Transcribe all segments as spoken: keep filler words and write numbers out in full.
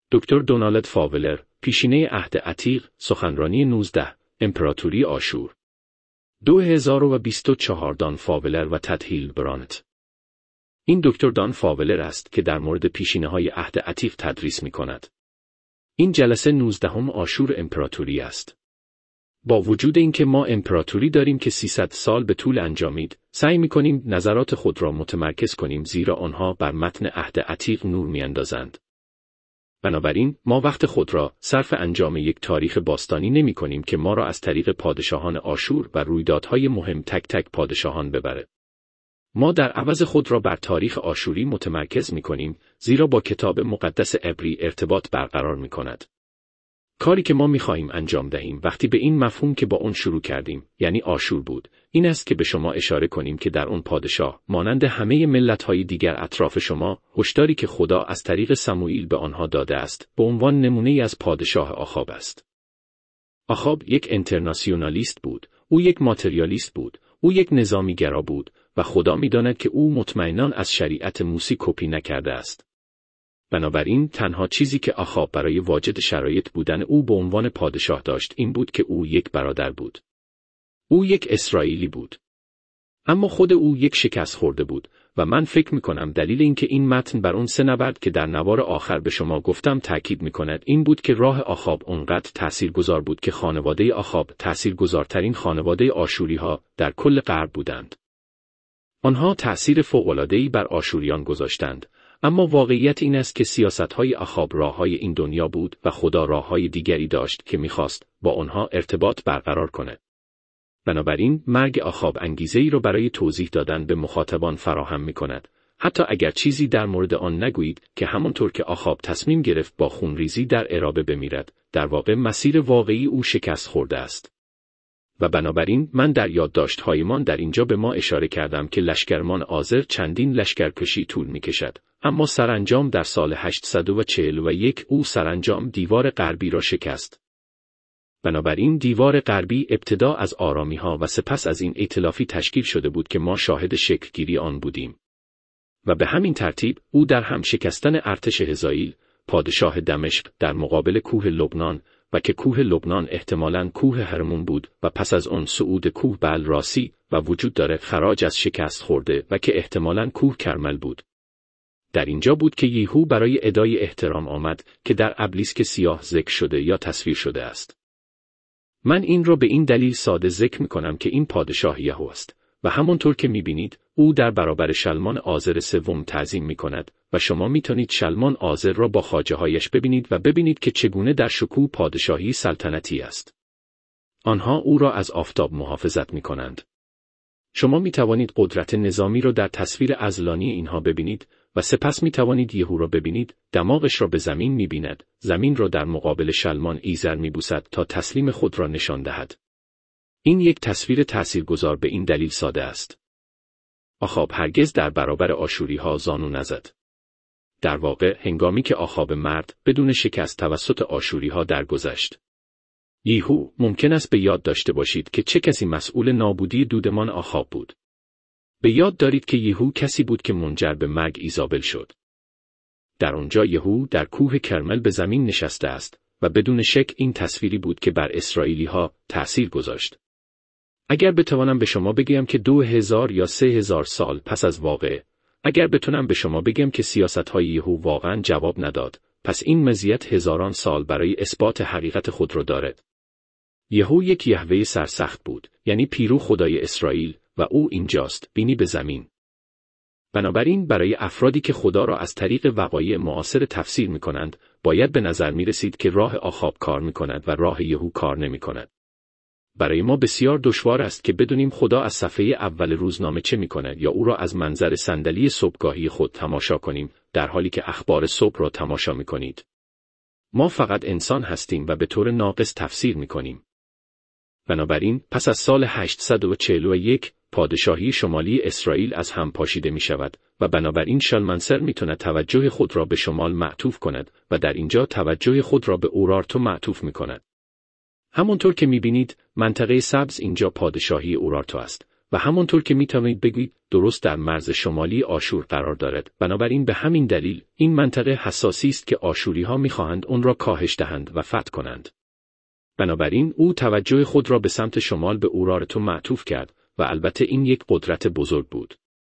دکتر دونالد فاولر، پیشینه عهد عتیق، سخنرانی نوزده، امپراتوری آشور. دو هزار و بیست و چهار دان فاولر و تد هیلدبرانت. این دکتر دان فاولر است که در مورد پیشینه‌های عهد عتیق تدریس می‌کند. این جلسه نوزدهم آشور امپراتوری است. با وجود اینکه ما امپراتوری داریم که سیصد سال به طول انجامید، سعی می‌کنیم نظرات خود را متمرکز کنیم زیرا آنها بر متن عهد عتیق نور می‌اندازند. بنابراین ما وقت خود را صرف انجام یک تاریخ باستانی نمی‌کنیم که ما را از طریق پادشاهان آشور و رویدادهای مهم تک تک پادشاهان ببره. ما در عوض خود را بر تاریخ آشوری متمرکز می‌کنیم زیرا با کتاب مقدس عبری ارتباط برقرار می‌کند. کاری که ما می‌خواهیم انجام دهیم وقتی به این مفهوم که با اون شروع کردیم، یعنی آشور بود، این است که به شما اشاره کنیم که در اون پادشاه، مانند همه ملت‌های دیگر اطراف شما، هشداری که خدا از طریق سموئیل به آنها داده است، به عنوان نمونه‌ای از پادشاه آخاب است. آخاب یک انترناسیونالیست بود، او یک ماتریالیست بود، او یک نظامی‌گرا بود و خدا می‌داند که او مطمئناً از شریعت موسی کپی نکرده است. بنابراین تنها چیزی که آخاب برای واجد شرایط بودن او به عنوان پادشاه داشت این بود که او یک برادر بود. او یک اسرائیلی بود. اما خود او یک شکست خورده بود و من فکر می‌کنم دلیل اینکه این متن بر اون سه نبرد که در نوار آخر به شما گفتم تاکید می‌کند این بود که راه آخاب اونقدر تاثیرگذار بود که خانواده آخاب تاثیرگذارترین خانواده آشوری‌ها در کل غرب بودند. آنها تأثیر فوق‌العاده‌ای بر آشوریان گذاشتند. اما واقعیت این است که سیاست‌های آخاب راه‌های این دنیا بود و خدا راه‌های دیگری داشت که می‌خواست با آنها ارتباط برقرار کند. بنابراین مرگ آخاب انگیزه‌ای را برای توضیح دادن به مخاطبان فراهم می‌کند، حتی اگر چیزی در مورد آن نگویید که همانطور که آخاب تصمیم گرفت با خونریزی در عرابه بمیرد، در واقع مسیر واقعی او شکست خورده است. و بنابراین من در یادداشت‌هایمان در اینجا به ما اشاره کردم که لشکرمان آذر چندین لشکرکشی طول می‌کشد، اما سرانجام در سال هشتصد و چهل و یک او سرانجام دیوار غربی را شکست. بنابراین دیوار غربی ابتدا از آرامی‌ها و سپس از این ائتلافی تشکیل شده بود که ما شاهد شکلگیری آن بودیم. و به همین ترتیب او در هم شکستن ارتش هزائیل، پادشاه دمشق در مقابل کوه لبنان و که کوه لبنان احتمالاً کوه هرمون بود و پس از آن صعود کوه بل راسی و وجود داره خراج از شکست خورده و که احتمالاً کوه کرمل بود. در اینجا بود که یهو برای ادای احترام آمد که در ابلیسک سیاه ذکر شده یا تصویر شده است. من این را به این دلیل ساده ذکر می‌کنم که این پادشاه یهو است و همانطور که می‌بینید او در برابر شلمان آذر سوم تعظیم می‌کند و شما می‌تونید شلمان آذر را با خواجه‌هایش ببینید و ببینید که چگونه در شکوه پادشاهی سلطنتی است. آنها او را از آفتاب محافظت می‌کنند. شما می‌توانید قدرت نظامی را در تصویر عضلانی اینها ببینید و سپس می توانید یهو را ببینید، دماغش را به زمین می بیند، زمین را در مقابل شلمان ایزر می بوسد تا تسلیم خود را نشان دهد. این یک تصویر تاثیرگذار به این دلیل ساده است. آخاب هرگز در برابر آشوری ها زانو نزد. در واقع هنگامی که آخاب مرد بدون شکست توسط آشوری ها درگذشت. یهو ممکن است به یاد داشته باشید که چه کسی مسئول نابودی دودمان آخاب بود. به یاد دارید که یهو کسی بود که منجر به مرگ ایزابل شد. در آنجا یهو در کوه کرمل به زمین نشسته است و بدون شک این تصویری بود که بر اسرائیلی ها تأثیر گذاشت. اگر بتوانم به شما بگم که دو هزار یا سه هزار سال پس از واقعه، اگر بتونم به شما بگم که سیاست‌های یهو واقعاً جواب نداد، پس این مزیت هزاران سال برای اثبات حقیقت خود را دارد. یهو یک یهوه سرسخت بود، یعنی پیرو خدای اسرائیل، و او اینجاست، بینی به زمین. بنابراین برای افرادی که خدا را از طریق وقایع معاصر تفسیر می کنند، باید به نظر می رسید که راه آخاب کار می کند و راه یهو کار نمی کند. برای ما بسیار دشوار است که بدونیم خدا از صفحه اول روزنامه چه می کند یا او را از منظر صندلی صبحگاهی خود تماشا کنیم، در حالی که اخبار صبح را تماشا می کنید. ما فقط انسان هستیم و به طور ناقص تفسیر می کنیم. بنابراین پس از سال هشتصد و چهل و یک پادشاهی شمالی اسرائیل از هم پاشیده می شود و بنابراین شالمنسر می تواند توجه خود را به شمال معطوف کند و در اینجا توجه خود را به اورارتو معطوف می کند. همونطور که می بینید منطقه سبز اینجا پادشاهی اورارتو است و همانطور که میتوانید بگویید درست در مرز شمالی آشور قرار دارد. بنابراین به همین دلیل این منطقه حساسی است که آشوری‌ها می‌خواهند آن را کاهش دهند و فتح کنند. بنابراین او توجه خود را به سمت شمال به اورارتو معطوف کرد و البته این یک قدرت بزرگ بود.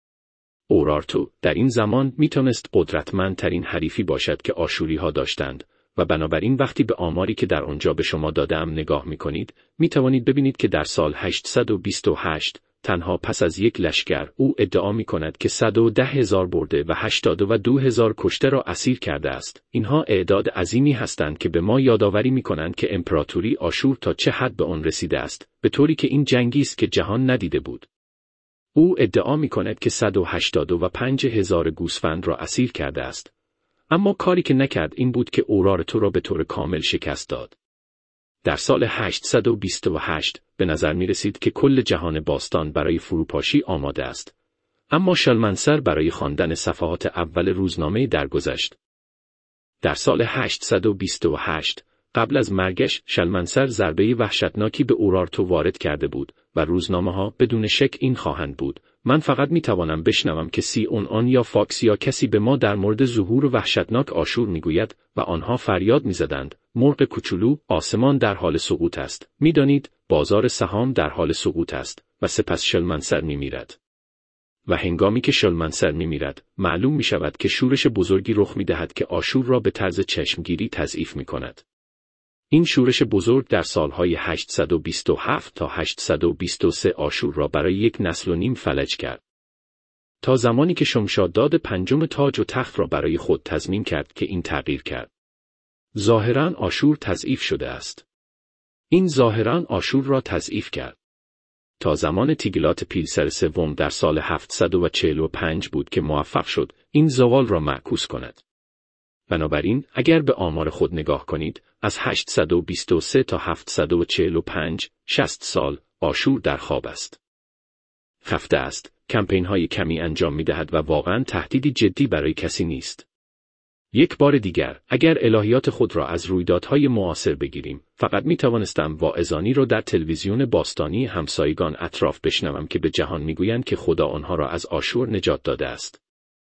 اورارتو در این زمان میتونست قدرتمندترین حریفی باشد که آشوری‌ها داشتند و بنابراین وقتی به آماری که در آنجا به شما داده‌ام نگاه می‌کنید، می‌توانید ببینید که در سال هشتصد و بیست و هشت تنها پس از یک لشکر او ادعا می‌کند که صد و ده هزار برده و هشتاد و دو هزار کشته را اسیر کرده است. اینها اعداد عظیمی هستند که به ما یادآوری می‌کنند که امپراتوری آشور تا چه حد به آن رسیده است، به طوری که این جنگی است که جهان ندیده بود. او ادعا می‌کند که صد و هشتاد و پنج هزار گوسفند را اسیر کرده است. اما کاری که نکرد این بود که اورارتو را به طور کامل شکست داد. در سال هشتصد و بیست و هشت به نظر می رسید که کل جهان باستان برای فروپاشی آماده است. اما شالمنسر برای خواندن صفحات اول روزنامه درگذشت. در سال هشتصد و بیست و هشت قبل از مرگش شالمنسر ضربه وحشتناکی به اورارتو وارد کرده بود و روزنامه‌ها بدون شک این خواهند بود: من فقط می توانم بشنوم که سی اون آن یا فاکس یا کسی به ما در مورد ظهور وحشتناک آشور میگوید و آنها فریاد میزدند: مرغ کوچولو، آسمان در حال سقوط است. میدانید بازار سهام در حال سقوط است و سپس شالمنسر میمیرد. و هنگامی که شالمنسر میمیرد، معلوم می شود که شورش بزرگی رخ می دهد که آشور را به طرز چشمگیری تضعیف می کند. این شورش بزرگ در سالهای هشتصد و بیست و هفت تا هشتصد و بیست و سه آشور را برای یک نسل و نیم فلج کرد. تا زمانی که شمشاداد پنجم تاج و تخت را برای خود تضمین کرد که این تغییر کرد. ظاهراً آشور تضعیف شده است. این ظاهراً آشور را تضعیف کرد. تا زمان تیگلات پیلسر سوم در سال هفتصد و چهل و پنج بود که موفق شد این زوال را معکوس کند. بنابراین اگر به آمار خود نگاه کنید، از هشتصد و بیست و سه تا هفتصد و چهل و پنج، شصت سال، آشور در خواب است. خفته است، کمپین‌های کمی انجام می‌دهد و واقعاً تهدیدی جدی برای کسی نیست. یک بار دیگر، اگر الهیات خود را از رویدادهای معاصر بگیریم، فقط می‌توانستم واعظانی را در تلویزیون باستانی همسایگان اطراف بشنوم که به جهان می‌گویند که خدا آنها را از آشور نجات داده است.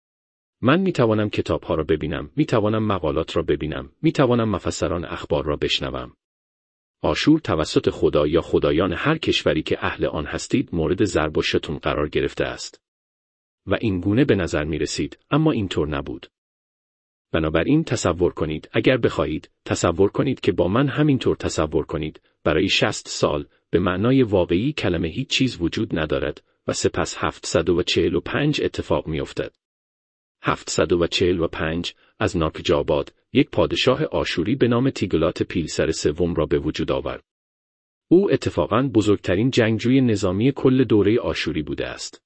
من می توانم کتابها را ببینم، می توانم مقالات را ببینم، می توانم مفسران اخبار را بشنوم. آشور توسط خدا یا خدایان هر کشوری که اهل آن هستید مورد ضرب و شتم قرار گرفته است. و این گونه به نظر می رسید، اما اینطور نبود. بنابراین تصور کنید، اگر بخواهید، تصور کنید که با من همینطور تصور کنید، برای شصت سال، به معنای واقعی کلمه هیچ چیز وجود ندارد و سپس هفتصد و چهل و پنج اتفاق می افتد. هفتصد و چهل و پنج از نارکجاباد یک پادشاه آشوری به نام تیگلات پیلسر سوم را به وجود آورد. او اتفاقاً بزرگترین جنگجوی نظامی کل دوره آشوری بوده است.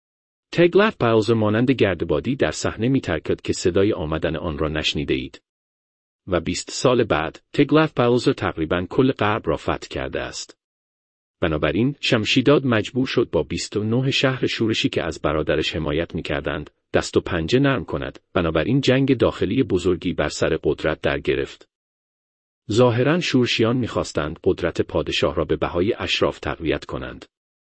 تگلات پیلسر مانند گردبادی در صحنه می‌ترکد که صدای آمدن آن را نشنیده اید. و بیست سال بعد تگلات پیلسر تقریباً کل غرب را فتح کرده است. بنابراین شمشیداد مجبور شد با بیست و نه شهر شورشی که از برادرش حمایت می‌کردند دست و پنجه نرم کند. بنابراین جنگ داخلی بزرگی بر سر قدرت در گرفت. ظاهراً شورشیان می‌خواستند قدرت پادشاه را به بهای اشراف تقویت کنند.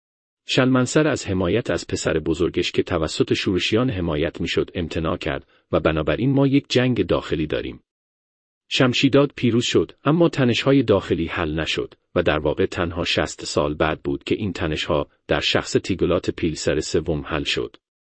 شالمنسر از حمایت از پسر بزرگش که توسط شورشیان حمایت می‌شد امتناع کرد و بنابراین ما یک جنگ داخلی داریم. شمشیداد پیروز شد، اما تنش‌های داخلی حل نشد و در واقع تنها شصت سال بعد بود که این تنش‌ها در شخص تیگلات پیلسر سوم حل شد.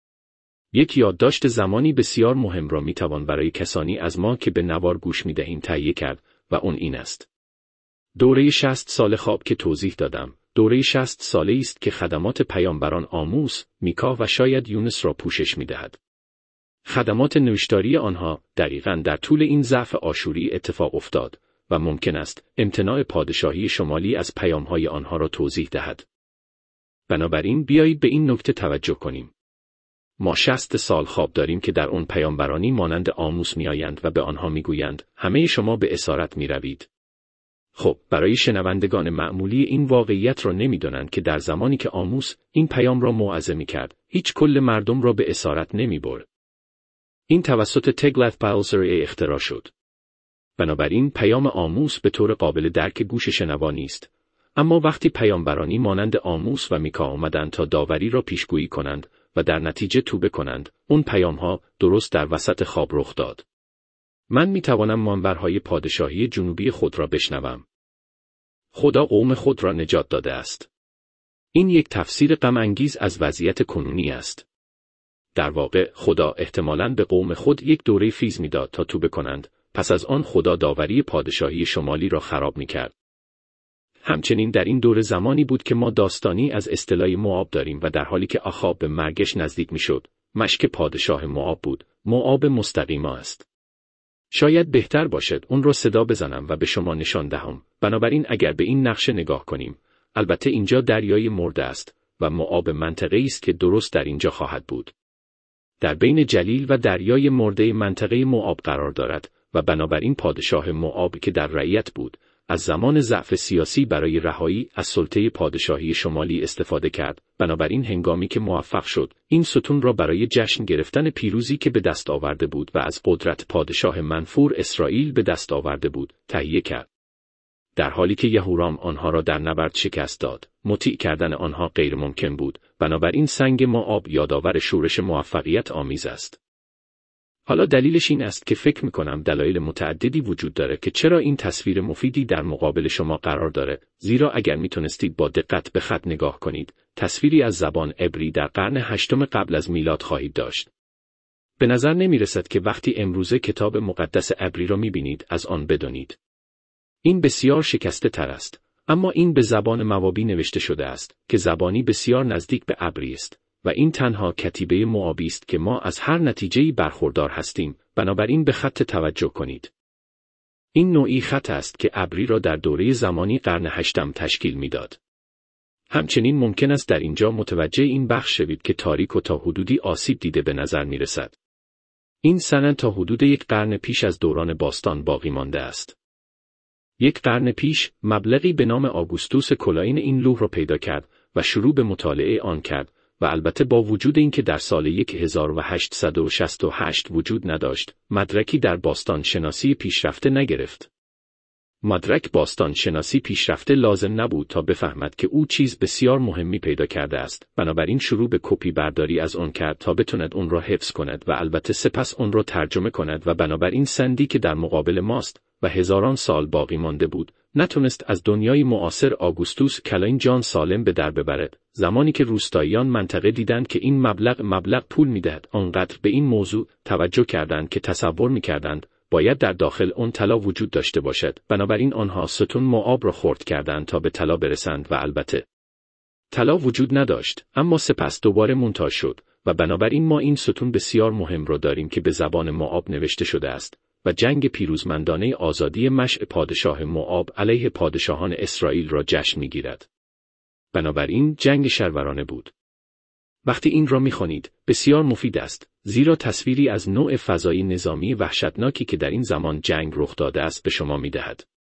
یک یادداشت زمانی بسیار مهم را میتوان برای کسانی از ما که به نوار گوش میدهیم تهیه کرد و اون این است. دوره شصت سال خواب که توضیح دادم، دوره شصت ساله است که خدمات پیامبران آموس، میکا و شاید یونس را پوشش میدهد. خدمات نوشتاری آنها دقیقاً در طول این ضعف آشوری اتفاق افتاد و ممکن است امتناع پادشاهی شمالی از پیامهای آنها را توضیح دهد. بنابراین بیایید به این نکته توجه کنیم. ما شصت سال خواب داریم که در آن پیامبرانی مانند آموس میآیند و به آنها میگویند همه شما به اسارت میروید. خب برای شنوندگان معمولی این واقعیت را نمیدانند که در زمانی که آموس این پیام را موعظه میکرد، هیچ کل مردم را به اسارت نمیبرد. این توسط تگلات پیلسر اختراع شد. بنابراین پیام آموس به طور قابل درک گوش شنوا نیست، اما وقتی پیامبرانی مانند آموس و میکا آمدند تا داوری را پیشگویی کنند و در نتیجه توبه کنند، اون پیامها درست در وسط خواب رخ داد. من میتوانم منبرهای پادشاهی جنوبی خود را بشنوم. خدا قوم خود را نجات داده است. این یک تفسیر غم انگیز از وضعیت کنونی است. در واقع خدا احتمالاً به قوم خود یک دوره فیز میداد تا توبه کنند، پس از آن خدا داوری پادشاهی شمالی را خراب میکرد. همچنین در این دوره زمانی بود که ما داستانی از اصطلاح موآب داریم و در حالی که آخاب به مرگش نزدیک میشد، مشک پادشاه موآب بود. موآب مستقیما است. شاید بهتر باشد اون را صدا بزنم و به شما نشان دهم. بنابراین اگر به این نقشه نگاه کنیم، البته اینجا دریای مرده است و موآب منطقه‌ای است که درست در اینجا خواهد بود. در بین جلیل و دریای مرده منطقه موآب قرار دارد و بنابراین پادشاه موآب که در رعیت بود، از زمان ضعف سیاسی برای رهایی از سلطه پادشاهی شمالی استفاده کرد. بنابراین هنگامی که موفق شد این ستون را برای جشن گرفتن پیروزی که به دست آورده بود و از قدرت پادشاه منفور اسرائیل به دست آورده بود، تهیه کرد. در حالی که یهورام آنها را در نبرد شکست داد، مطیع کردن آنها غیر ممکن بود. بنابراین سنگ موآب یادآور شورش موفقیت آمیز است. حالا دلیلش این است که فکر می‌کنم دلایل متعددی وجود داره که چرا این تصویر مفیدی در مقابل شما قرار داره، زیرا اگر میتونستید با دقت به خط نگاه کنید، تصویری از زبان عبری در قرن هشتم قبل از میلاد خواهید داشت. به نظر نمی‌رسد که وقتی امروزه کتاب مقدس عبری را می‌بینید از آن بدانید. این بسیار شکسته تر است، اما این به زبان موابی نوشته شده است که زبانی بسیار نزدیک به عبری است. و این تنها کتیبه موآبی است که ما از هر نتیجه‌ای برخوردار هستیم، بنابراین به خط توجه کنید. این نوعی خط است که عبری را در دوره زمانی قرن هشتم تشکیل میداد. همچنین ممکن است در اینجا متوجه این بخش شوید که تاریک و تا حدودی آسیب دیده به نظر میرسد. این سند تا حدود یک قرن پیش از دوران باستان باقی مانده است. یک قرن پیش مبلغی به نام آگوستوس کلاین این لوح را پیدا کرد و شروع به مطالعه آن کرد. و البته با وجود اینکه در سال هزار و هشتصد و شصت و هشت وجود نداشت، مدرکی در باستان شناسی پیشرفته نگرفت. مدرک باستان شناسی پیشرفته لازم نبود تا بفهمد که او چیز بسیار مهمی پیدا کرده است، بنابراین شروع به کپی برداری از آن کرد تا بتواند اون را حفظ کند و البته سپس اون را ترجمه کند و بنابراین سندی که در مقابل ماست و هزاران سال باقی مانده بود، نتونست از دنیای معاصر آگوستوس کلاین جان سالم به در ببرد. زمانی که روستاییان منطقه دیدند که این مبلغ مبلغ پول میدهد، آنقدر به این موضوع توجه کردند که تصور میکردند باید در داخل اون طلا وجود داشته باشد. بنابراین آنها ستون موآب را خرد کردند تا به طلا برسند و البته طلا وجود نداشت، اما سپس دوباره منتاج شد و بنابراین ما این ستون بسیار مهم را داریم که به زبان موآب نوشته شده است و جنگ پیروزمندانه آزادی مشع پادشاه موآب علیه پادشاهان اسرائیل را جشن می‌گیرد. بنابراین جنگ شرورانه بود. وقتی این را می‌خوانید بسیار مفید است، زیرا تصویری از نوع فضای نظامی وحشتناکی که در این زمان جنگ رخ داده است به شما می‌دهد.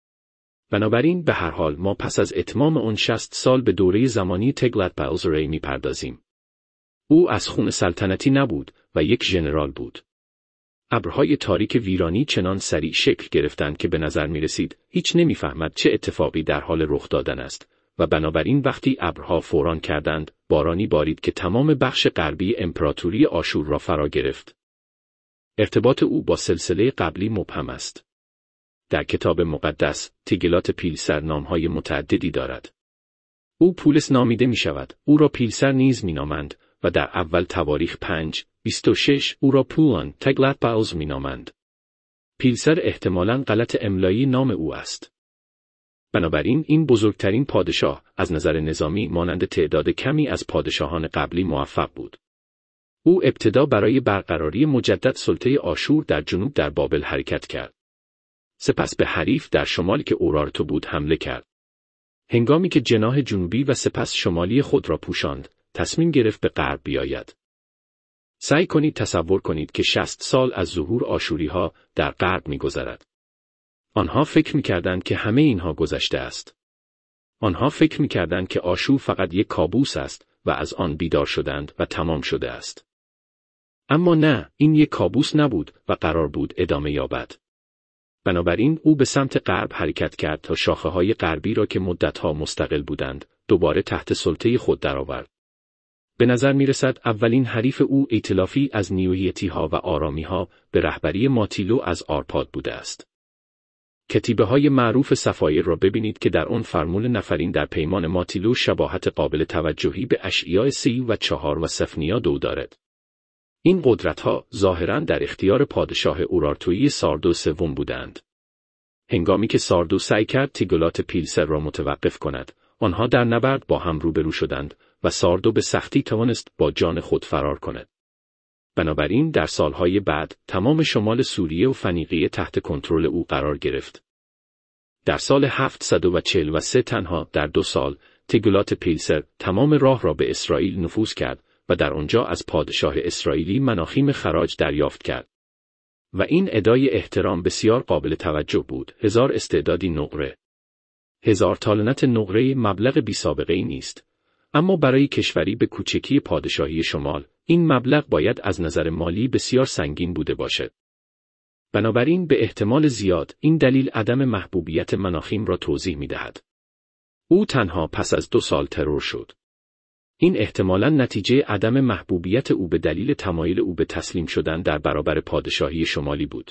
بنابراین به هر حال ما پس از اتمام آن شصت سال به دوره زمانی تگلتپیلزر می‌پردازیم. او از خون سلطنتی نبود و یک ژنرال بود. ابرهای تاریک ویرانی چنان سریع شکل گرفتند که به نظر می رسید هیچ نمی‌فهمد چه اتفاقی در حال رخ دادن است و بنابراین وقتی ابرها فوران کردند، بارانی بارید که تمام بخش غربی امپراتوری آشور را فرا گرفت. ارتباط او با سلسله قبلی مبهم است. در کتاب مقدس، تیگلات پیلسر نامهای متعددی دارد. او پولس نامیده می شود، او را پیلسر نیز می نامند و در اول تواریخ پنج بیست و شش او را پولان تگلتپایلز می نامند. پیلسر احتمالاً غلط املایی نام او است. بنابراین این بزرگترین پادشاه از نظر نظامی مانند تعداد کمی از پادشاهان قبلی موفق بود. او ابتدا برای برقراری مجدد سلطه آشور در جنوب در بابل حرکت کرد. سپس به حریف در شمال که اورارتو بود حمله کرد. هنگامی که جناح جنوبی و سپس شمالی خود را پوشاند، تصمیم گرفت به غرب بیاید. سعی کنید تصور کنید که شصت سال از ظهور آشوری‌ها در غرب می‌گذرد. آنها فکر می‌کردند که همه اینها گذشته است. آنها فکر می‌کردند که آشور فقط یک کابوس است و از آن بیدار شدند و تمام شده است. اما نه، این یک کابوس نبود و قرار بود ادامه یابد. بنابراین او به سمت غرب حرکت کرد تا شاخه‌های غربی را که مدتها مستقل بودند، دوباره تحت سلطه خود درآورد. به نظر می‌رسد اولین حریف او ائتلافی از نیویتی‌ها و آرامی‌ها به رهبری ماتیلو از آرپاد بوده است. کتیبه‌های معروف صفایر را ببینید که در آن فرمول نفرین در پیمان ماتیلو شباهت قابل توجهی به اشعیا سی و چهار و سفنیا دو دارد. این قدرت‌ها ظاهراً در اختیار پادشاه اورارتویی ساردو سوم بودند. هنگامی که ساردو سعی کرد تیگلات پیلسر را متوقف کند، آنها در نبرد با هم روبرو شدند و ساردو به سختی توانست با جان خود فرار کند. بنابراین در سالهای بعد تمام شمال سوریه و فنیقیه تحت کنترل او قرار گرفت. در سال هفتصد و چهل و سه تنها در دو سال تیگلات پیلسر تمام راه را به اسرائیل نفوذ کرد و در آنجا از پادشاه اسرائیلی مناخیم خراج دریافت کرد. و این ادای احترام بسیار قابل توجه بود. هزار استعدادی نقره. هزار تالنت نقره مبلغ بی سابقه ای نیست. اما برای کشوری به کوچکی پادشاهی شمال، این مبلغ باید از نظر مالی بسیار سنگین بوده باشد. بنابراین به احتمال زیاد این دلیل عدم محبوبیت مناخیم را توضیح می دهد. او تنها پس از دو سال ترور شد. این احتمالاً نتیجه عدم محبوبیت او به دلیل تمایل او به تسلیم شدن در برابر پادشاهی شمالی بود.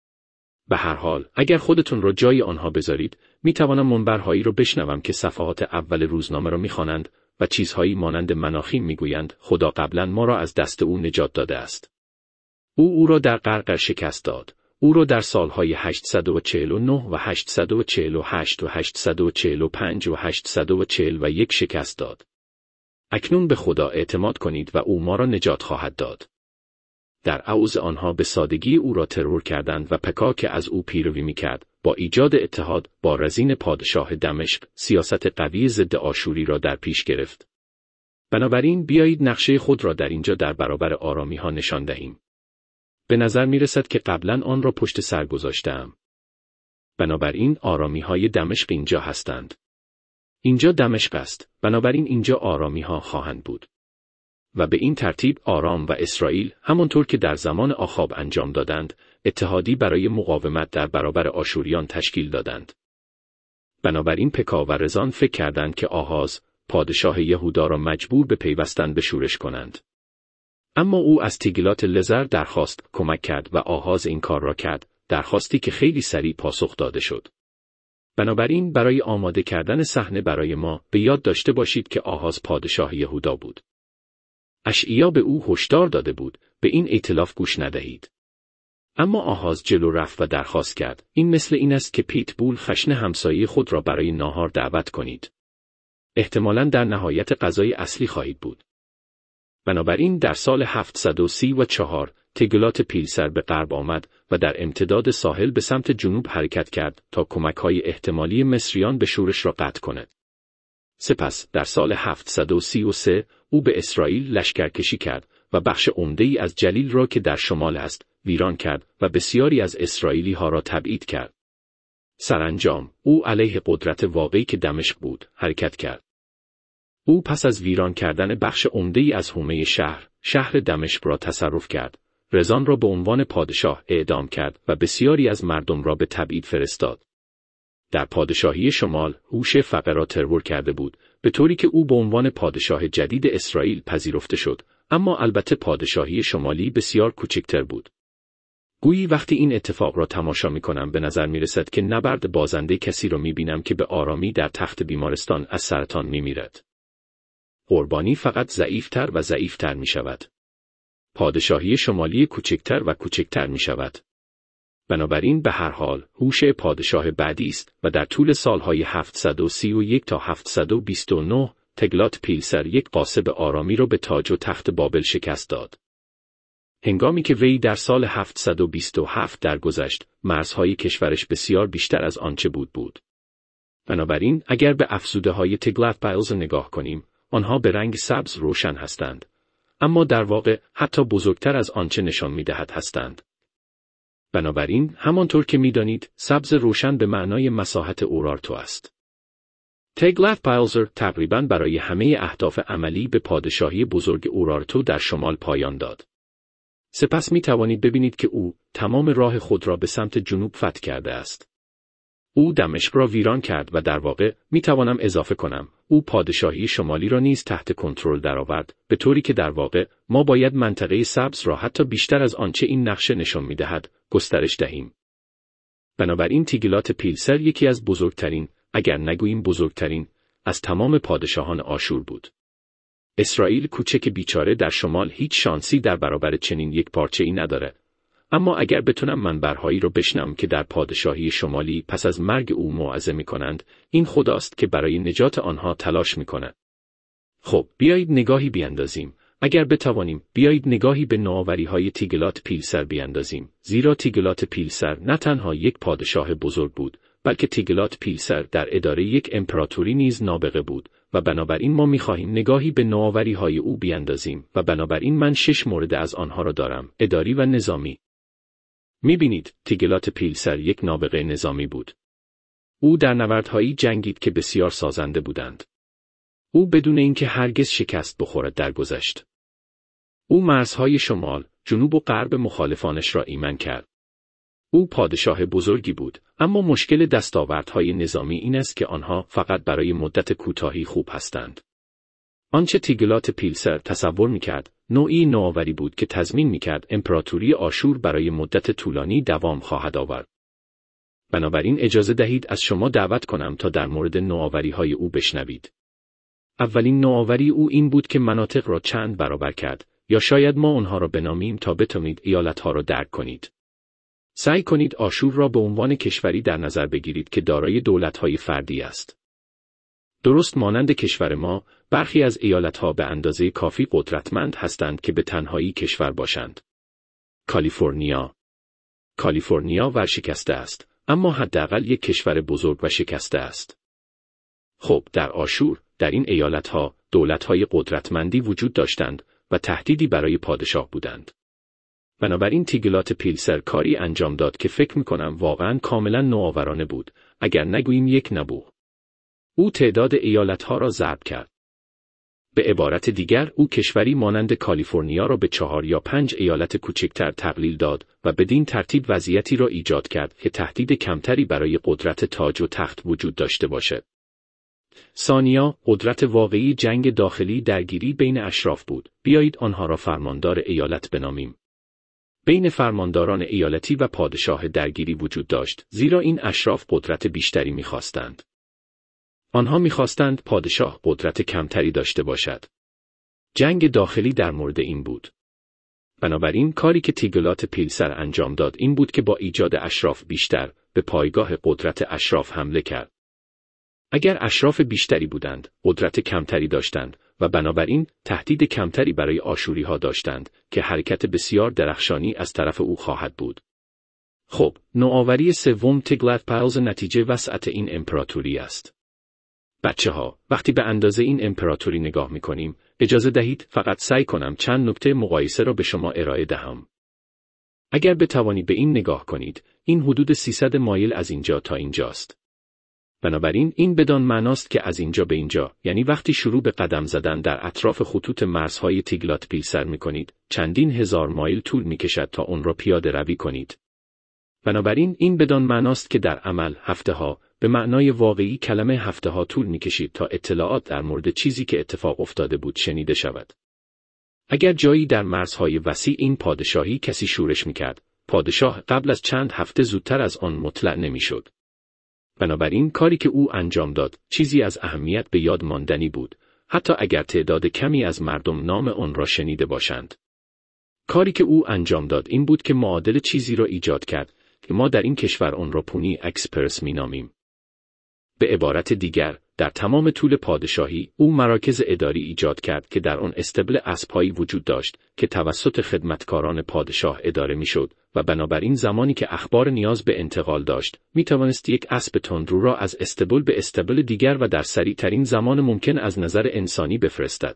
به هر حال، اگر خودتون را جای آنها بذارید، می توانم منبرهایی را بشنوم که صفحات اول روزنامه را می خوانند و چیزهایی مانند مناخیم می گویند خدا قبلا ما را از دست او نجات داده است. او او را در قرقر شکست داد. او را در سالهای هشتصد و چهل و نه و هشتصد و چهل و هشت و هشتصد و چهل و پنج و هشتصد و چهل و یک شکست داد. اکنون به خدا اعتماد کنید و او ما را نجات خواهد داد. در عوض آنها به سادگی او را ترور کردند و پکا که از او پیروی می‌کرد، با ایجاد اتحاد با رزین پادشاه دمشق، سیاست قوی ضد آشوری را در پیش گرفت. بنابراین بیایید نقشه خود را در اینجا در برابر آرامی‌ها نشان دهیم. به نظر می‌رسد که قبلا آن را پشت سر گذاشته‌ام. بنابراین آرامی‌های دمشق اینجا هستند. اینجا دمشق است، بنابراین اینجا آرامی‌ها خواهند بود. و به این ترتیب آرام و اسرائیل، همانطور که در زمان آخاب انجام دادند، اتحادی برای مقاومت در برابر آشوریان تشکیل دادند. بنابراین پکا و رزان فکر کردند که آهاز، پادشاه یهودا را مجبور به پیوستن به شورش کنند. اما او از تیگلات لزر درخواست کمک کرد و آهاز این کار را کرد، درخواستی که خیلی سریع پاسخ داده شد. بنابراین برای آماده کردن صحنه برای ما، به یاد داشته باشید که آهاز پادشاه یهودا بود. اشعیا به او هشدار داده بود، به این ائتلاف گوش ندهید. اما آهاز جلو رفت و درخواست کرد، این مثل این است که پیت بول خشن همسایه خود را برای ناهار دعوت کنید. احتمالاً در نهایت غذای اصلی خواهید بود. بنابراین در سال هفتصد و سی و چهار تیگلات پیلسر به غرب آمد و در امتداد ساحل به سمت جنوب حرکت کرد تا کمک‌های احتمالی مصریان به شورش را قطع کند. سپس در سال هفتصد و سی و سه او به اسرائیل لشکرکشی کرد و بخش عمده‌ای از جلیل را که در شمال است ویران کرد و بسیاری از اسرائیلی ها را تبعید کرد. سرانجام او علیه قدرت واقعی که دمشق بود حرکت کرد. او پس از ویران کردن بخش عمده‌ای از حومه شهر، شهر دمشق را تصرف کرد، رزان را به عنوان پادشاه اعدام کرد و بسیاری از مردم را به تبعید فرستاد. در پادشاهی شمال، هوش فقه را ترور کرده بود، به طوری که او به عنوان پادشاه جدید اسرائیل پذیرفته شد، اما البته پادشاهی شمالی بسیار کوچکتر بود. گویی وقتی این اتفاق را تماشا می کنم به نظر می رسد که نبرد بازنده کسی را می بینم که به آرامی در تخت بیمارستان از سرطان می میرد. قربانی فقط ضعیفتر و ضعیفتر می شود. پادشاهی شمالی کوچکتر و کوچکتر می شود. بنابراین به هر حال هوش پادشاه بعدی است و در طول سالهای هفتصد و سی و یک تا هفتصد و بیست و نه تگلات پیلسر یک قاصد آرامی را به تاج و تخت بابل شکست داد. هنگامی که وی در سال هفتصد و بیست و هفت درگذشت، مرزهای کشورش بسیار بیشتر از آنچه بود بود. بنابراین اگر به افزوده‌های تگلات پیلسر نگاه کنیم، آنها به رنگ سبز روشن هستند، اما در واقع حتی بزرگتر از آنچه نشان می‌دهد هستند. بنابراین همانطور که می‌دانید، سبز روشن به معنای مساحت اورارتو است. تگلات پیلسر تقریباً برای همه اهداف عملی به پادشاهی بزرگ اورارتو در شمال پایان داد. سپس می توانید ببینید که او تمام راه خود را به سمت جنوب فتح کرده است. او دمشق را ویران کرد و در واقع می توانم اضافه کنم او پادشاهی شمالی را نیز تحت کنترل درآورد، به طوری که در واقع ما باید منطقه سبز را حتی بیشتر از آنچه این نقشه نشان می دهد گسترش دهیم. بنابراین تیگلات پیلسر یکی از بزرگترین، اگر نگوییم بزرگترین، از تمام پادشاهان آشور بود. اسرائیل کوچک بیچاره در شمال هیچ شانسی در برابر چنین یک پارچه‌ای نداره. اما اگر بتونم منبرهایی رو بشنم که در پادشاهی شمالی پس از مرگ او موعظه می‌کنند، این خداست که برای نجات آنها تلاش می‌کند. خب، بیایید نگاهی بیاندازیم. اگر بتوانیم، بیایید نگاهی به نوآوری‌های تیگلات پیلسر بیاندازیم، زیرا تیگلات پیلسر نه تنها یک پادشاه بزرگ بود، بلکه تیگلات پیلسر در اداره یک امپراتوری نیز نابغه بود و بنابراین ما می‌خواهیم نگاهی به نوآوری‌های او بیاندازیم و بنابراین من شش مورد از آنها را دارم: اداری و نظامی. می‌بینید، تیگلات پیلسر یک نابغه نظامی بود. او در نبردهایی جنگید که بسیار سازنده بودند. او بدون اینکه هرگز شکست بخورد درگذشت. او مرزهای شمال، جنوب و غرب مخالفانش را ایمن کرد. او پادشاه بزرگی بود، اما مشکل دستاوردهای نظامی این است که آنها فقط برای مدت کوتاهی خوب هستند. آنچه تیگلات پیلسر تصور می‌کرد، نوعی نوآوری بود که تضمین می‌کرد امپراتوری آشور برای مدت طولانی دوام خواهد آورد. بنابراین اجازه دهید از شما دعوت کنم تا در مورد نوآوری‌های او بشنوید. اولین نوآوری او این بود که مناطق را چند برابر کرد، یا شاید ما آنها را بنامیم تا بتوانید ایالت‌ها را درک کنید. سعی کنید آشور را به عنوان کشوری در نظر بگیرید که دارای دولت‌های فردی است. درست مانند کشور ما، برخی از ایالت‌ها به اندازه کافی قدرتمند هستند که به تنهایی کشور باشند. کالیفرنیا کالیفرنیا ورشکسته است، اما حداقل یک کشور بزرگ و شکسته است. خب، در آشور، در این ایالت‌ها، دولت‌های قدرتمندی وجود داشتند و تهدیدی برای پادشاه بودند. بنابراین تیگلات پیلسر کاری انجام داد که فکر می‌کنم واقعاً کاملاً نوآورانه بود، اگر نگوییم یک نبوغ. او تعداد ایالت‌ها را ضرب کرد. به عبارت دیگر، او کشوری مانند کالیفرنیا را به چهار یا پنج ایالت کوچکتر تقلیل داد و بدین ترتیب وضعیتی را ایجاد کرد که تهدید کمتری برای قدرت تاج و تخت وجود داشته باشد. ثانیا، قدرت واقعی جنگ داخلی درگیری بین اشراف بود. بیایید آنها را فرماندار ایالت بنامیم. بین فرمانداران ایالتی و پادشاه درگیری وجود داشت، زیرا این اشراف قدرت بیشتری می‌خواستند. آنها می‌خواستند پادشاه قدرت کمتری داشته باشد. جنگ داخلی در مورد این بود. بنابراین کاری که تیگلات پیلسر انجام داد این بود که با ایجاد اشراف بیشتر به پایگاه قدرت اشراف حمله کرد. اگر اشراف بیشتری بودند، قدرت کمتری داشتند و بنابراین تهدید کمتری برای آشوری‌ها داشتند که حرکت بسیار درخشانی از طرف او خواهد بود. خب، نوآوری سوم تیگلات پیلسر نتیجه وسعت این امپراتوری است. بچه‌ها، وقتی به اندازه این امپراتوری نگاه می‌کنیم، اجازه دهید فقط سعی کنم چند نکته مقایسه را به شما ارائه دهم. اگر بتوانید به این نگاه کنید، این حدود سیصد مایل از اینجا تا اینجاست. بنابراین این بدان معناست که از اینجا به اینجا، یعنی وقتی شروع به قدم زدن در اطراف خطوط مرزهای تیگلات پیلسر می‌کنید، چندین هزار مایل طول می‌کشد تا اون را پیاده روی کنید. بنابراین این بدان معناست که در عمل هفته‌ها، به معنای واقعی کلمه هفته‌ها طول می‌کشید تا اطلاعات در مورد چیزی که اتفاق افتاده بود شنیده شود. اگر جایی در مرزهای وسیع این پادشاهی کسی شورش می‌کرد، پادشاه قبل از چند هفته زودتر از آن مطلع نمی‌شد. بنابراین کاری که او انجام داد چیزی از اهمیت به یاد ماندنی بود، حتی اگر تعداد کمی از مردم نام آن را شنیده باشند. کاری که او انجام داد این بود که معادل چیزی را ایجاد کرد که ما در این کشور آن را پونی اکسپرس می‌نامیم. به عبارت دیگر، در تمام طول پادشاهی او مراکز اداری ایجاد کرد که در آن استبل اسب‌هایی وجود داشت که توسط خدمتکاران پادشاه اداره می‌شد و بنابراین زمانی که اخبار نیاز به انتقال داشت، می‌توانست یک اسب تندرو را از استبل به استبل دیگر و در سریع‌ترین زمان ممکن از نظر انسانی بفرستد.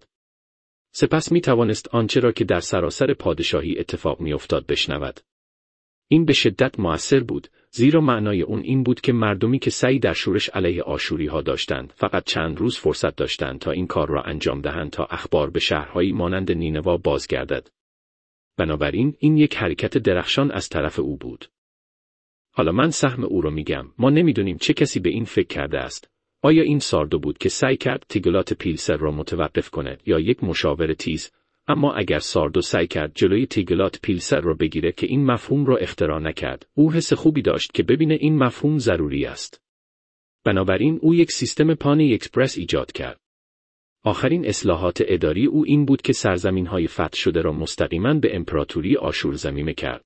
سپس می‌توانست آنچه را که در سراسر پادشاهی اتفاق می‌افتاد بشنود. این به شدت مؤثر بود، زیرا معنای اون این بود که مردمی که سعی در شورش علیه آشوری‌ها داشتند فقط چند روز فرصت داشتند تا این کار را انجام دهند تا اخبار به شهرهایی مانند نینوا بازگردد. بنابراین این یک حرکت درخشان از طرف او بود. حالا من سهم او رو میگم. ما نمیدونیم چه کسی به این فکر کرده است. آیا این ساردو بود که سعی کرد تیگلات پیلسر را متوقف کند یا یک مشاور تیز؟ اما اگر ساردو سعی کرد جلوی تیگلات پیلسر را بگیره که این مفهوم را اختراع نکرد، او حس خوبی داشت که ببینه این مفهوم ضروری است. بنابراین او یک سیستم پانی اکسپرس ایجاد کرد. آخرین اصلاحات اداری او این بود که سرزمین‌های فتح شده را مستقیما به امپراتوری آشور ضمیمه کرد.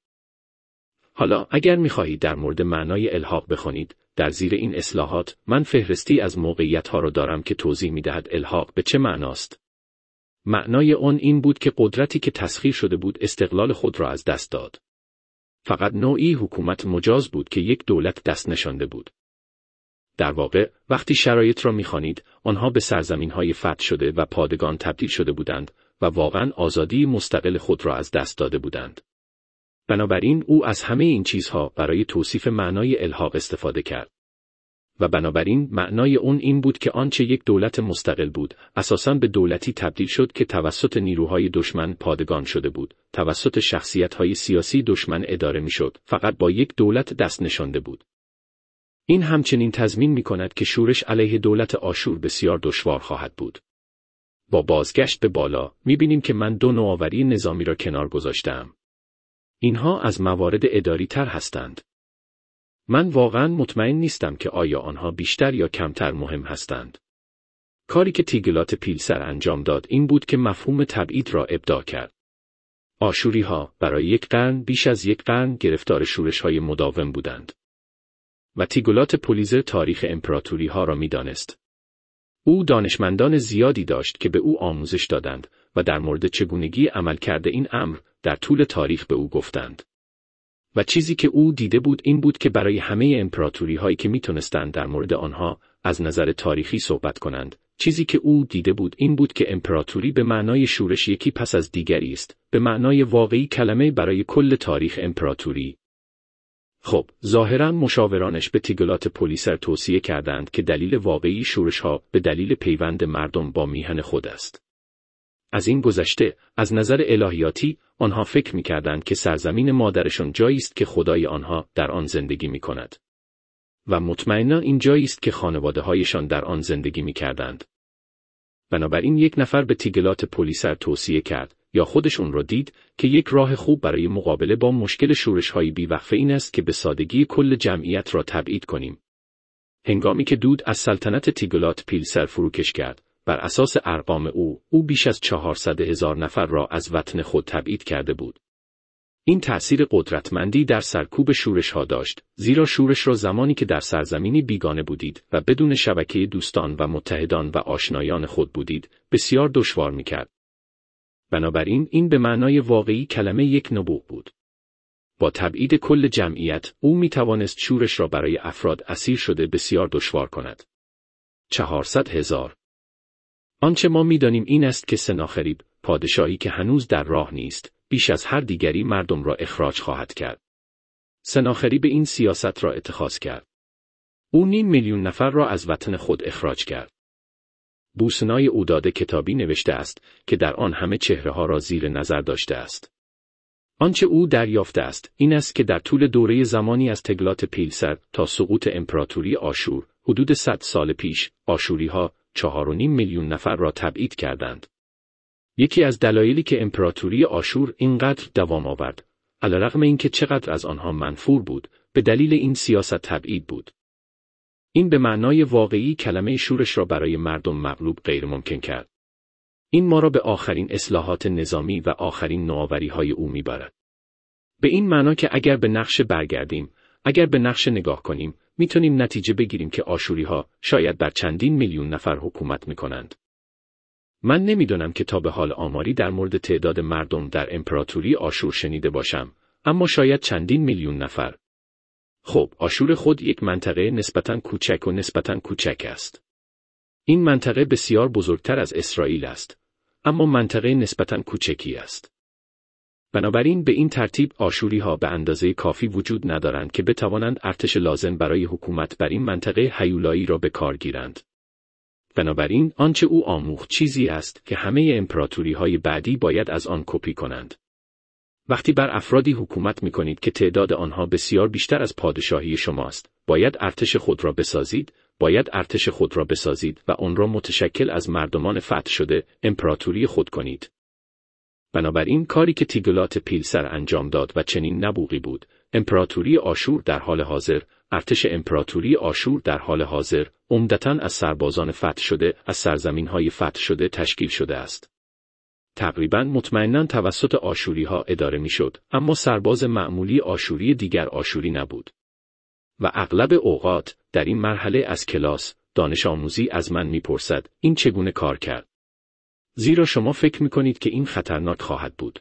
حالا اگر می‌خواهید در مورد معنای الحاق بخونید، در زیر این اصلاحات من فهرستی از موقعیت‌ها را دارم که توضیح می‌دهد الحاق به چه معناست. معنای آن این بود که قدرتی که تسخیر شده بود استقلال خود را از دست داد. فقط نوعی حکومت مجاز بود که یک دولت دست نشانده بود. در واقع وقتی شرایط را می‌خوانید، آنها به سرزمین‌های فتح شده و پادگان تبدیل شده بودند و واقعاً آزادی مستقل خود را از دست داده بودند. بنابراین او از همه این چیزها برای توصیف معنای الحاق استفاده کرد. و بنابراین معنای اون این بود که آنچه یک دولت مستقل بود، اساساً به دولتی تبدیل شد که توسط نیروهای دشمن پادگان شده بود، توسط شخصیت‌های سیاسی دشمن اداره می‌شد، فقط با یک دولت دست نشانده بود. این همچنین تضمین می‌کند که شورش علیه دولت آشور بسیار دشوار خواهد بود. با بازگشت به بالا، می‌بینیم که من دو نوآوری نظامی را کنار گذاشتم. اینها از موارد اداری تر هستند. من واقعاً مطمئن نیستم که آیا آنها بیشتر یا کمتر مهم هستند. کاری که تیگلات پیلسر انجام داد این بود که مفهوم تبعید را ابداع کرد. آشوری‌ها برای یک قرن بیش از یک قرن گرفتار شورش‌های مداوم بودند. و تیگلات پلیزر تاریخ امپراتوری‌ها را می‌دانست. او دانشمندان زیادی داشت که به او آموزش دادند و در مورد چگونگی عمل کرده این امر در طول تاریخ به او گفتند. و چیزی که او دیده بود این بود که برای همه امپراتوری‌هایی که میتونستند در مورد آنها از نظر تاریخی صحبت کنند، چیزی که او دیده بود این بود که امپراتوری به معنای شورش یکی پس از دیگری است، به معنای واقعی کلمه برای کل تاریخ امپراتوری. خب، ظاهراً مشاورانش به تیگلات پلیسر توصیه کردند که دلیل واقعی شورش‌ها به دلیل پیوند مردم با میهن خود است. از این گذشته، از نظر الهیاتی، آنها فکر می‌کردند که سرزمین مادرشان جایی است که خدای آنها در آن زندگی می‌کند. و مطمئنا این جایی است که خانواده‌هایشان در آن زندگی می‌کردند. بنابراین یک نفر به تیگلات پلیسر توصیه کرد، یا خودش اون را دید، که یک راه خوب برای مقابله با مشکل شورش‌های بی‌وقفه این است که به سادگی کل جمعیت را تبعید کنیم. هنگامی که دود از سلطنت تیگلات پیلسر فروکش کرد، بر اساس ارقام او، او بیش از چهارصد هزار نفر را از وطن خود تبعید کرده بود. این تأثیر قدرتمندی در سرکوب شورش‌ها داشت، زیرا شورش را زمانی که در سرزمینی بیگانه بودید و بدون شبکه دوستان و متحدان و آشنایان خود بودید، بسیار دشوار می‌کرد. بنابراین این به معنای واقعی کلمه یک نبوغ بود. با تبعید کل جمعیت، او می‌توانست شورش را برای افراد اسیر شده بسیار دشوار کند. چهارصد هزار. آنچه ما می‌دانیم این است که سناخریب، پادشاهی که هنوز در راه نیست، بیش از هر دیگری مردم را اخراج خواهد کرد. سناخریب این سیاست را اتخاذ کرد. او نیم میلیون نفر را از وطن خود اخراج کرد. بوسنای اوداد کتابی نوشته است که در آن همه چهره‌ها را زیر نظر داشته است. آنچه او دریافته است این است که در طول دوره زمانی از تگلات پیلسر تا سقوط امپراتوری آشور، حدود صد سال پیش، آشوری‌ها چهار و نیم میلیون نفر را تبعید کردند. یکی از دلایلی که امپراتوری آشور اینقدر دوام آورد، علیرغم اینکه چقدر از آنها منفور بود، به دلیل این سیاست تبعید بود. این به معنای واقعی کلمه شورش را برای مردم مغلوب غیر ممکن کرد. این ما را به آخرین اصلاحات نظامی و آخرین نوآوری‌های او می‌برد. به این معنا که اگر به نقشه برگردیم، اگر به نقشه نگاه کنیم، میتونیم نتیجه بگیریم که آشوری‌ها شاید بر چندین میلیون نفر حکومت می‌کنند. من نمیدونم که تا به حال آماری در مورد تعداد مردم در امپراتوری آشور شنیده باشم، اما شاید چندین میلیون نفر. خب، آشور خود یک منطقه نسبتاً کوچک و نسبتاً کوچک است. این منطقه بسیار بزرگتر از اسرائیل است، اما منطقه نسبتاً کوچکی است. بنابراین به این ترتیب آشوری‌ها به اندازه کافی وجود ندارند که بتوانند ارتش لازم برای حکومت بر این منطقه هیولایی را به کار گیرند. بنابراین آنچه او آموخت چیزی است که همه امپراتوری‌های بعدی باید از آن کپی کنند. وقتی بر افرادی حکومت می کنید که تعداد آنها بسیار بیشتر از پادشاهی شماست، باید ارتش خود را بسازید، باید ارتش خود را بسازید و آن را متشکل از مردمان فتح شده امپراتوری خود کنید. بنابراین کاری که تیگلات پیلسر انجام داد و چنین نبوغی بود، امپراتوری آشور در حال حاضر، ارتش امپراتوری آشور در حال حاضر، عمدتاً از سربازان فتح شده، از سرزمین‌های فتح شده تشکیل شده است. تقریباً مطمئناً توسط آشوری‌ها اداره می‌شد، اما سرباز معمولی آشوری دیگر آشوری نبود. و اغلب اوقات در این مرحله از کلاس، دانش آموزی از من می‌پرسد این چگونه کار کرد؟ زیرا شما فکر می‌کنید که این خطرناک خواهد بود.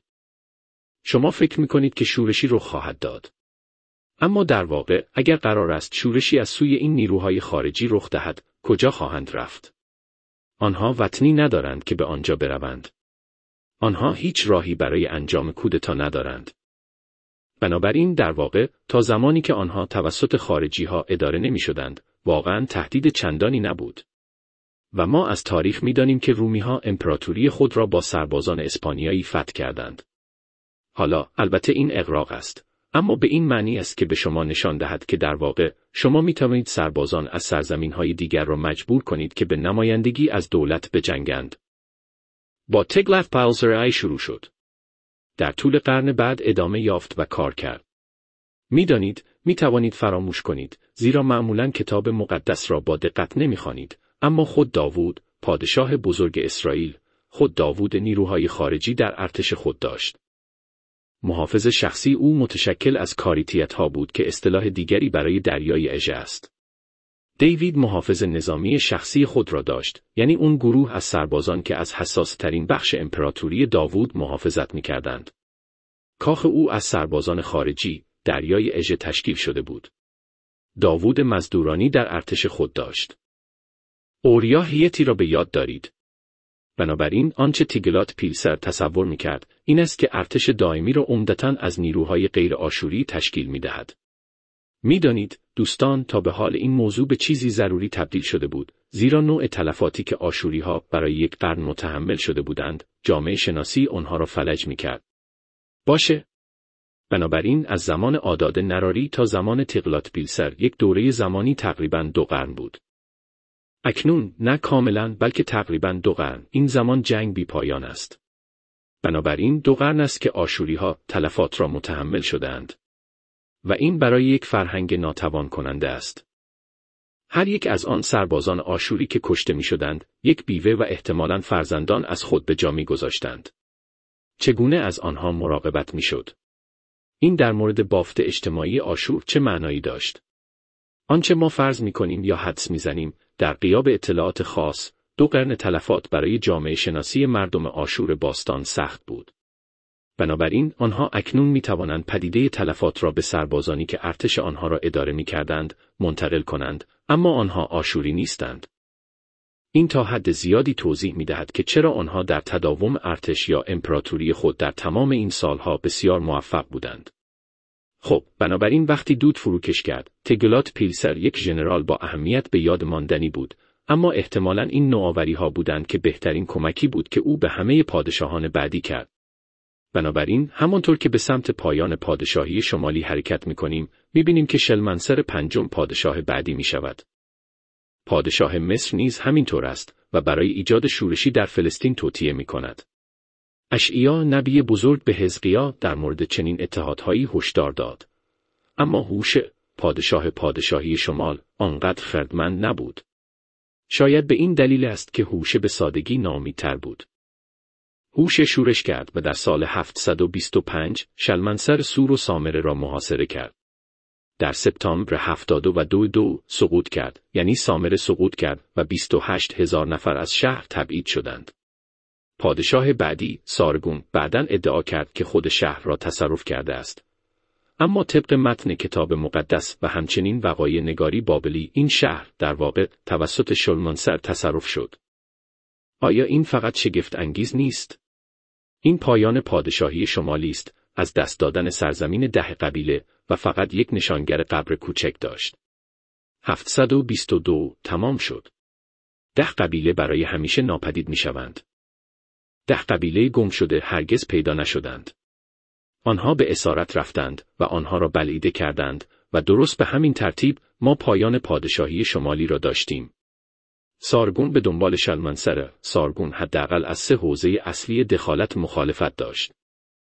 شما فکر می‌کنید که شورشی رخ خواهد داد. اما در واقع اگر قرار است شورشی از سوی این نیروهای خارجی رخ دهد، کجا خواهند رفت؟ آنها وطنی ندارند که به آنجا بروند. آنها هیچ راهی برای انجام کودتا ندارند. بنابراین در واقع تا زمانی که آنها توسط خارجی‌ها اداره نمی‌شدند، واقعاً تهدید چندانی نبود. و ما از تاریخ می‌دانیم که رومی‌ها امپراتوری خود را با سربازان اسپانیایی فتح کردند. حالا البته این اغراق است، اما به این معنی است که به شما نشان دهد که در واقع شما می‌توانید سربازان از سرزمین‌های دیگر را مجبور کنید که به نمایندگی از دولت بجنگند. با تگلات پیلسر شروع شد. در طول قرن بعد ادامه یافت و کار کرد. می‌دانید، می‌توانید فراموش کنید، زیرا معمولاً کتاب مقدس را با دقت نمی‌خوانید، اما خود داوود، پادشاه بزرگ اسرائیل، خود داوود نیروهای خارجی در ارتش خود داشت. محافظ شخصی او متشکل از کاریتیت‌ها بود که اصطلاح دیگری برای دریای اژه است. دیوید محافظ نظامی شخصی خود را داشت، یعنی اون گروه از سربازان که از حساس ترین بخش امپراتوری داوود محافظت می‌کردند. کاخ او از سربازان خارجی، دریای اژه تشکیل شده بود. داوود مزدورانی در ارتش خود داشت. اوریا هیتی را به یاد دارید. بنابراین آنچه تیگلات پیلسر تصور می‌کرد، این است که ارتش دائمی را عمدتاً از نیروهای غیر آشوری تشکیل می‌دهد. می‌دانید، دوستان، تا به حال این موضوع به چیزی ضروری تبدیل شده بود، زیرا نوع تلفاتی که آشوری‌ها برای یک قرن متحمل شده بودند، جامعه شناسی آنها را فلج می‌کرد. باشه. بنابراین از زمان آداد نراری تا زمان تیگلات پیلسر یک دوره زمانی تقریباً دو قرن بود. اکنون نه کاملاً بلکه تقریباً دو قرن این زمان جنگ بی پایان است. بنابراین دو قرن است که آشوری‌ها تلفات را متحمل شدند. و این برای یک فرهنگ ناتوان کننده است. هر یک از آن سربازان آشوری که کشته می شدند، یک بیوه و احتمالاً فرزندان از خود به جا می گذاشتند. چگونه از آنها مراقبت می شد؟ این در مورد بافت اجتماعی آشور چه معنایی داشت؟ آنچه ما فرض می کنیم یا حدس می زنیم، در غیاب اطلاعات خاص، دو قرن تلفات برای جامعه شناسی مردم آشور باستان سخت بود. بنابراین آنها اکنون می توانند پدیده تلفات را به سربازانی که ارتش آنها را اداره می کردند، منتقل کنند، اما آنها آشوری نیستند. این تا حد زیادی توضیح می دهد که چرا آنها در تداوم ارتش یا امپراتوری خود در تمام این سالها بسیار موفق بودند. خب، بنابراین وقتی دود فروکش کرد، تگلات پیلسر یک ژنرال با اهمیت به یاد ماندنی بود، اما احتمالاً این نوآوری‌ها بودند که بهترین کمکی بود که او به همه پادشاهان بعدی کرد. بنابراین همانطور که به سمت پایان پادشاهی شمالی حرکت می‌کنیم، می‌بینیم که شلمنسر پنجم پادشاه بعدی می‌شود. پادشاه مصر نیز همینطور است و برای ایجاد شورشی در فلسطین توطئه می‌کند. اشعیا نبی بزرگ به حزقیا در مورد چنین اتحادهایی هشدار داد. اما هوشع، پادشاه پادشاهی شمال، آنقدر خردمند نبود. شاید به این دلیل است که هوشع به سادگی ناامیدتر بود. هوشع شورش کرد و در سال هفتصد و بیست و پنج شلمنسر سور و سامره را محاصره کرد. در سپتامبر هفتاد و دو دو سقوط کرد، یعنی سامره سقوط کرد و بیست و هشت هزار نفر از شهر تبعید شدند. پادشاه بعدی، سارگون، بعداً ادعا کرد که خود شهر را تصرف کرده است. اما طبق متن کتاب مقدس و همچنین وقایع نگاری بابلی، این شهر در واقع توسط شلمنسر تصرف شد. آیا این فقط شگفت انگیز نیست؟ این پایان پادشاهی شمالی است، از دست دادن سرزمین ده قبیله و فقط یک نشانگر قبر کوچک داشت. هفتصد و بیست و دو تمام شد. ده قبیله برای همیشه ناپدید می شوند. ده قبیله گم شده هرگز پیدا نشدند. آنها به اسارت رفتند و آنها را بلعیده کردند و درست به همین ترتیب ما پایان پادشاهی شمالی را داشتیم. سارگون به دنبال شلمنسر، سارگون حداقل از سه حوزه اصلی دخالت مخالفت داشت.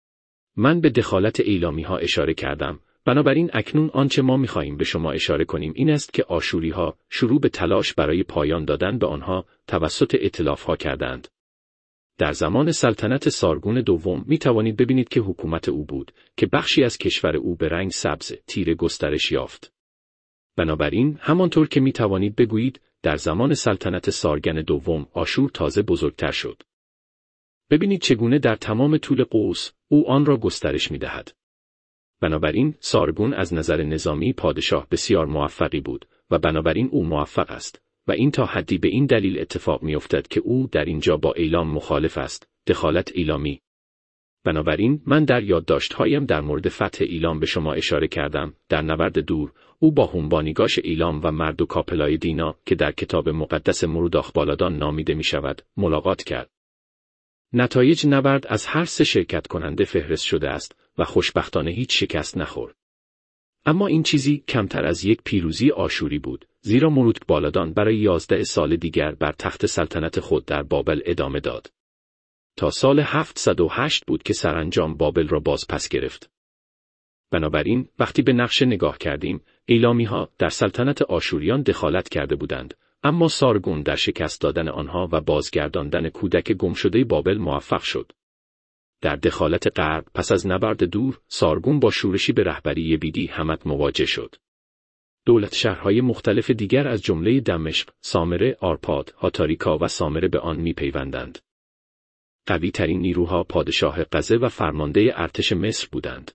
من به دخالت ایلامی ها اشاره کردم، بنابراین اکنون آنچه ما می‌خواهیم به شما اشاره کنیم این است که آشوری ها شروع به تلاش برای پایان دادن به آنها توسط ائتلاف ها کردند. در زمان سلطنت سارگون دوم می توانید ببینید که حکومت او بود که بخشی از کشور او به رنگ سبز تیره گسترش یافت. بنابراین همانطور که می توانید بگویید در زمان سلطنت سارگن دوم آشور تازه بزرگتر شد. ببینید چگونه در تمام طول قوس او آن را گسترش می دهد. بنابراین سارگون از نظر نظامی پادشاه بسیار موفقی بود و بنابراین او موفق است و این تا حدی به این دلیل اتفاق می افتد که او در اینجا با ایلام مخالف است، دخالت ایلامی. بنابراین من در یادداشت‌هایم در مورد فتح ایلام به شما اشاره کردم. در نبرد دور او با هنبانیگاش ایلام و مردوک کاپلای دینا که در کتاب مقدس مروداخ بالادان نامیده می شود ملاقات کرد. نتایج نبرد از هر سه شرکت کننده فهرست شده است و خوشبختانه هیچ شکست نخورد. اما این چیزی کمتر از یک پیروزی آشوری بود، زیرا مرودک بالادان برای یازده سال دیگر بر تخت سلطنت خود در بابل ادامه داد. تا سال هفتصد و هشت بود که سرانجام بابل را باز پس گرفت. بنابراین وقتی به نقشه نگاه کردیم، ایلامی ها در سلطنت آشوریان دخالت کرده بودند، اما سارگون در شکست دادن آنها و بازگرداندن کودک گمشده بابل موفق شد. در دخالت غرب پس از نبرد دور، سارگون با شورشی به رهبری بیدی همت مواجه شد. دولت شهرهای مختلف دیگر از جمله دمشق، سامره، آرپاد، هاتاریکا و سامره به آن می‌پیوندند. قوی ترین نیروها پادشاه قزه و فرمانده ارتش مصر بودند.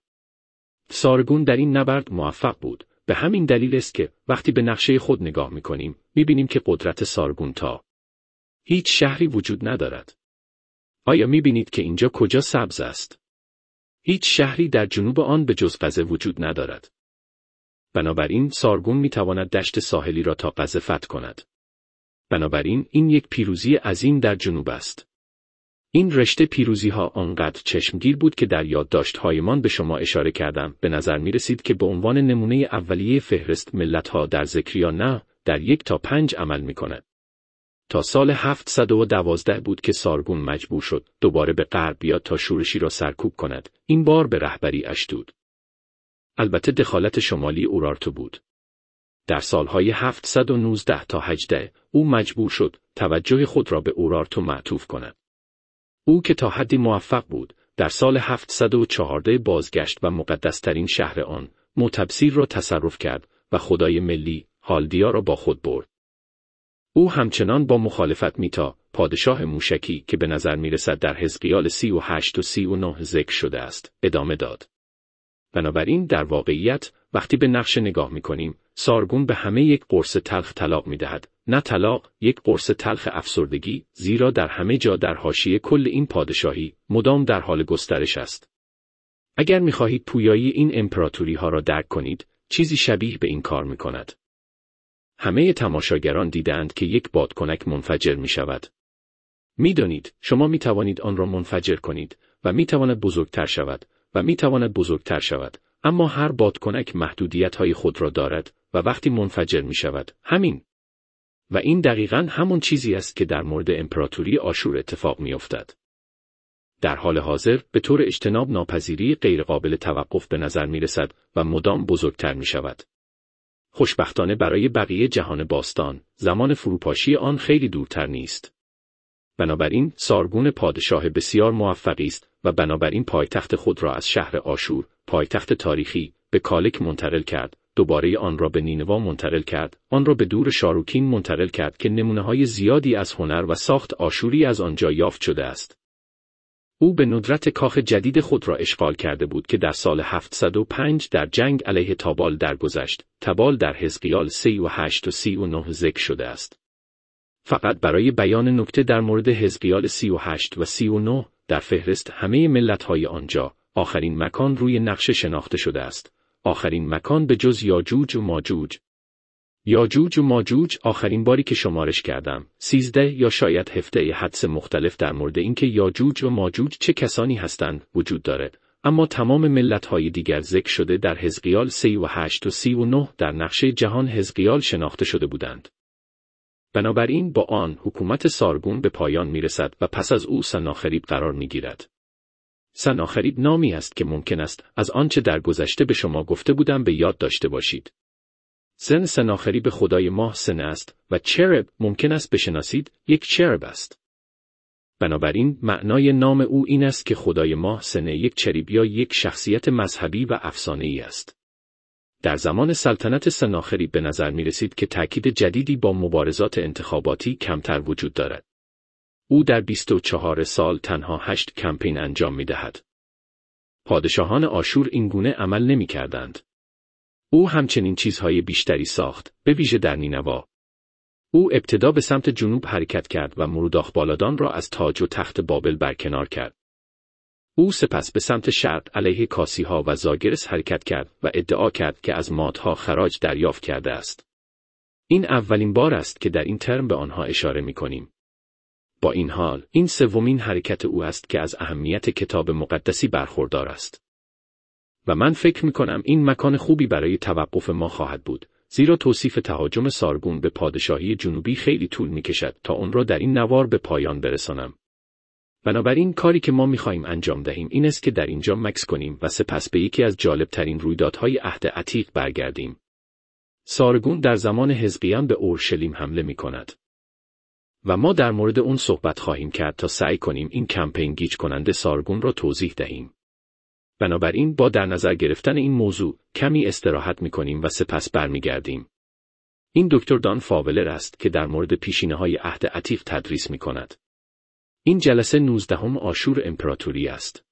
سارگون در این نبرد موفق بود. به همین دلیل است که وقتی به نقشه خود نگاه می‌کنیم، می‌بینیم که قدرت سارگون تا هیچ شهری وجود ندارد. آیا می‌بینید که اینجا کجا سبز است؟ هیچ شهری در جنوب آن به جز قزه وجود ندارد. بنابراین سارگون می‌تواند دشت ساحلی را تا قزه فتح کند. بنابراین این یک پیروزی عظیم در جنوب است. این رشته پیروزی‌ها آنقدر چشمگیر بود که در یادداشت‌هایمان به شما اشاره کردم. به نظر می‌رسید که به عنوان نمونه اولیه فهرست ملت‌ها در ذکر نه در یک تا پنج عمل می‌کند. تا سال هفتصد و دوازده بود که سارگون مجبور شد دوباره به غرب بیاد تا شورشی را سرکوب کند، این بار به رهبری اشدود. البته دخالت شمالی اورارتو بود. در سالهای هفتصد و نوزده تا هجده او مجبور شد توجه خود را به اورارتو معطوف کند. او که تا حدی موفق بود، در سال هفتصد و چهارده بازگشت و مقدسترین شهر آن، موتبسیر را تصرف کرد و خدای ملی، هالدیا را با خود برد. او همچنان با مخالفت میتا، پادشاه موشکی که به نظر میرسد در حزقیال سی و هشت و سی و نه ذکر شده است، ادامه داد. بنابراین در واقعیت وقتی به نقشه نگاه میکنیم، سارگون به همه یک قرص تلخ طلاق میدهد، نه طلاق، یک قرص تلخ افسردگی، زیرا در همه جا در حاشیه کل این پادشاهی مدام در حال گسترش است. اگر میخواهید پویایی این امپراتوری ها را درک کنید، چیزی شبیه به این کار میکند. همه تماشاگران دیدند که یک بادکنک منفجر می شود. می دانید، شما می توانید آن را منفجر کنید و می تواند بزرگتر شود و می تواند بزرگتر شود، اما هر بادکنک محدودیت های خود را دارد و وقتی منفجر می شود، همین. و این دقیقاً همون چیزی است که در مورد امپراتوری آشور اتفاق می افتد. در حال حاضر به طور اجتناب ناپذیری غیرقابل توقف به نظر می رسد و مدام بزرگتر می شود. خوشبختانه برای بقیه جهان باستان، زمان فروپاشی آن خیلی دورتر نیست. بنابراین سارگون پادشاه بسیار موفقی است و بنابراین پایتخت خود را از شهر آشور، پایتخت تاریخی، به کالک منتقل کرد، دوباره آن را به نینوا منتقل کرد، آن را به دور شاروکین منتقل کرد که نمونه‌های زیادی از هنر و ساخت آشوری از آنجا یافت شده است. او به ندرت کاخ جدید خود را اشغال کرده بود که در سال هفتصد و پنج در جنگ علیه تابال درگذشت. تابال در حزقیال سی و هشت و سی و نه ذکر شده است. فقط برای بیان نکته در مورد حزقیال سی و هشت و سی و نه در فهرست همه ملت‌های آنجا، آخرین مکان روی نقشه شناخته شده است. آخرین مکان به جز یاجوج و ماجوج. یاجوج و ماجوج آخرین باری که شمارش کردم، سیزده یا شاید هفده حدس مختلف در مورد اینکه یاجوج و ماجوج چه کسانی هستند وجود دارد، اما تمام ملت‌های دیگر ذکر شده در حزقیال سی و هشت و سی و نه در نقشه جهان حزقیال شناخته شده بودند. بنابراین با آن حکومت سارگون به پایان میرسد و پس از او سناخریب قرار میگیرد. سناخریب نامی است که ممکن است از آنچه در گذشته به شما گفته بودم به یاد داشته باشید. سن سناخریب خدای ماه سنه است و چرب ممکن است بشناسید یک چرب است. بنابراین معنای نام او این است که خدای ماه سنه یک چریب یا یک شخصیت مذهبی و افسانه‌ای است. در زمان سلطنت سناخریب به نظر می رسید که تأکید جدیدی با مبارزات انتخاباتی کمتر وجود دارد. او در بیست و چهار سال تنها هشت کمپین انجام می دهد. پادشاهان آشور این گونه عمل نمی کردند. او همچنین چیزهای بیشتری ساخت، به ویژه در نینوا. او ابتدا به سمت جنوب حرکت کرد و مروداخبالادان را از تاج و تخت بابل برکنار کرد. او سپس به سمت شرق علیه کاسیها و زاگرس حرکت کرد و ادعا کرد که از مادها خراج دریافت کرده است. این اولین بار است که در این ترم به آنها اشاره می کنیم. با این حال، این سومین حرکت او است که از اهمیت کتاب مقدسی برخوردار است. و من فکر می کنم این مکان خوبی برای توقف ما خواهد بود، زیرا توصیف تهاجم سارگون به پادشاهی جنوبی خیلی طول می کشد تا آن را در این نوار به پایان برسانم. بنابراین کاری که ما می‌خواهیم انجام دهیم این است که در اینجا مکث کنیم و سپس به یکی از جالبترین رویدادهای عهد عتیق برگردیم. سارگون در زمان حزقیان به اورشلیم حمله می‌کند. و ما در مورد اون صحبت خواهیم کرد تا سعی کنیم این کمپین گیج کننده سارگون را توضیح دهیم. بنابراین با در نظر گرفتن این موضوع کمی استراحت می‌کنیم و سپس برمیگردیم. این دکتر دان فاولر است که در مورد پیشینه‌های عهد عتیق تدریس می‌کند. این جلسه نوزدهم آشور امپراتوری است.